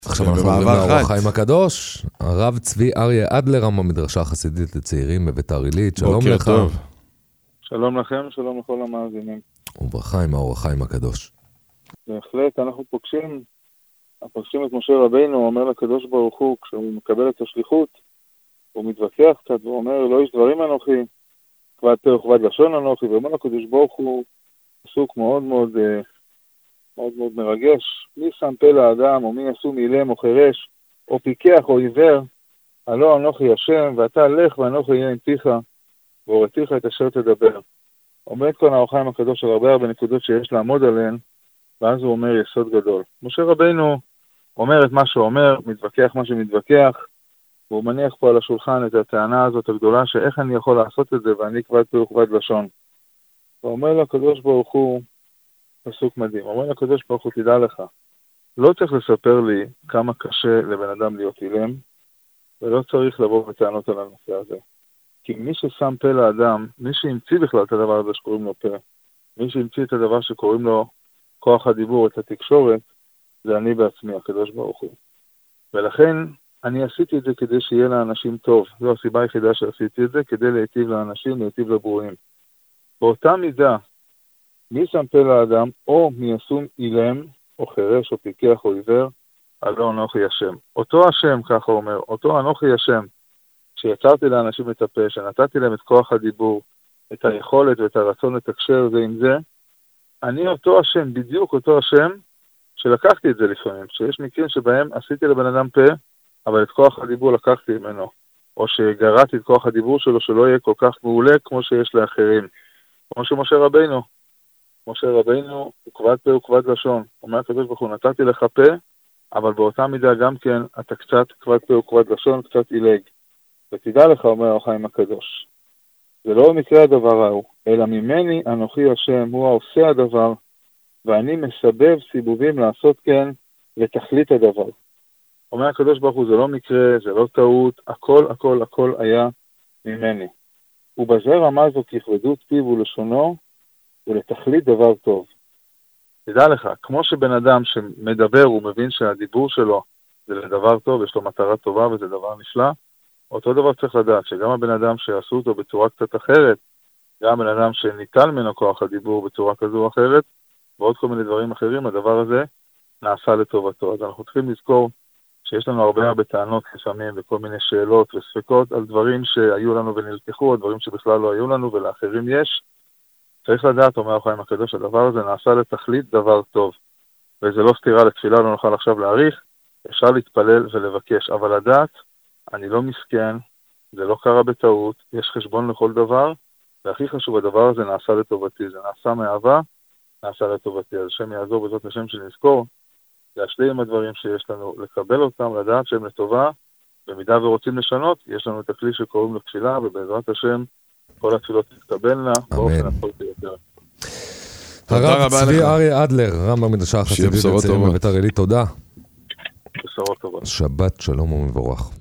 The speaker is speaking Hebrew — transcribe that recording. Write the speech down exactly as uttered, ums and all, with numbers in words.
עכשיו אנחנו עוברים לאור החיים הקדוש, הרב צבי אריה אדלר, המדרשה החסידית לצעירים בביתר עילית, שלום לך. בוקר טוב. שלום לכם, שלום לכל המאזינים. וברכה עם האור החיים הקדוש. בהחלט, אנחנו פוגשים, פוגשים את משה רבינו, הוא אומר לקדוש ברוך הוא, כשהוא מקבל את השליחות, הוא מתווכח קצת ואומר, לא יש דברים אנוכי, כבד פה וכבד לשון אנוכי, ואומר לקדוש ברוך הוא, פסוק מאוד מאוד, מאוד מאוד מרגש, מי שם פה לאדם, או מי ישום אילם או חירש, או פיקח או עיוור, הלא אנוכי השם, ואתה לך ואנוכי יהיה עם פיך, והוראתיך את אשר תדבר. עומד כאן האור החיים הקדוש על הרבה הרבה נקודות שיש לעמוד עליהן, ואז הוא אומר יסוד גדול. משה רבינו אומר את מה שהוא אומר, מתווכח מה שמתווכח, והוא מניח פה על השולחן את הטענה הזאת הגדולה, שאיך אני יכול לעשות את זה, ואני כבד פה וכבד לשון. ואומר לקדוש ברוך הוא, פסוק מדהים, אומר לקדוש ברוך הוא, תדע לך, לא צריך לספר לי כמה קשה לבן אדם להיות אילם, ולא צריך לבוא בטענות על הנושא הזה. כי מי ששם פה לאדם, מי שהמציא בכלל את הדבר הזה שקוראים לו פה, מי שהמציא את הדבר שקוראים לו כוח הדיבור, את התקשורת, זה אני בעצמי, הקדוש ברוך הוא. ולכן אני עשיתי את זה כדי שיהיה לאנשים טוב. זו הסיבה היחידה שעשיתי את זה, כדי להיטיב לאנשים, להיטיב לברואים. באותה מידה, מי שם פה לאדם, או מי ישום אילם, או חירש, או פיקח, או עיוור, הלא אנוכי השם. אותו השם, ככה אומר, אותו אנוכי השם, שיצרתי לאנשים את הפה, שנתתי להם את כוח הדיבור, את היכולת ואת הרצון לתקשר זה עם זה, אני אותו השם, בדיוק אותו השם, שלקחתי את זה לפעמים, שיש מקרים שבהם עשיתי לבן אדם פה, אבל את כוח הדיבור לקחתי ממנו, או שגרעתי את כוח הדיבור שלו, שלא יהיה כל כך מעולה כמו שיש לאחרים. כמו שמשה רבינו, משה רבינו הוא כבד פה וכבד לשון, אומר הקדוש ברוך הוא, נתתי לך פה, אבל באותה מידה גם כן, אתה קצת כבד פה וכבד לשון, קצת עילג. ותדע לך, אומר האור החיים הקדוש, זה לא מקרה הדבר ההוא, אלא ממני אנוכי השם, הוא העושה הדבר, ואני מסבב סיבובים לעשות כן לתכלית הדבר. אומר הקדוש ברוך הוא, זה לא מקרה, זה לא טעות, הכל, הכל, הכל היה ממני. ובזה רמז לו ככבדות פיו ולשונו, ולתכלית דבר טוב. תדע לך, כמו שבן אדם שמדבר, הוא מבין שהדיבור שלו זה לדבר טוב, יש לו מטרה טובה וזה דבר נפלא, אותו דבר צריך לדעת, שגם הבן אדם שעשו אותו בצורה קצת אחרת, גם בן אדם שניתן ממנו כוח הדיבור בצורה כזו או אחרת, ועוד כל מיני דברים אחרים, הדבר הזה נעשה לטובתו. אז אנחנו צריכים לזכור שיש לנו הרבה הרבה טענות לפעמים, וכל מיני שאלות וספקות על דברים שהיו לנו ונלקחו, או דברים שבכלל לא היו לנו ולאחרים יש. צריך לדעת, אומר החיים הקדוש, הדבר הזה נעשה לתכלית דבר טוב. וזה לא סתירה לתפילה, לא נוכל עכשיו להאריך, אפשר להתפלל ולבקש, אבל לדעת, אני לא מסכן, זה לא קרה בטעות, יש חשבון לכל דבר, והכי חשוב, הדבר הזה נעשה לטובתי, זה נעשה מאהבה, נעשה לטובתי. אז השם יעזור בזאת השם שנזכור, להשלים עם הדברים שיש לנו, לקבל אותם, לדעת שהם לטובה, במידה ורוצים לשנות, יש לנו את הכלי שקוראים לתפילה, ובעזרת השם, כל התפילות תתקבלנה, באופן הכל ביותר. הרב צבי אריה אדלר, רב המדרשה החסידית לצעירים בביתר עילית, תודה. בשורות טובות. שבת שלום ומבורך.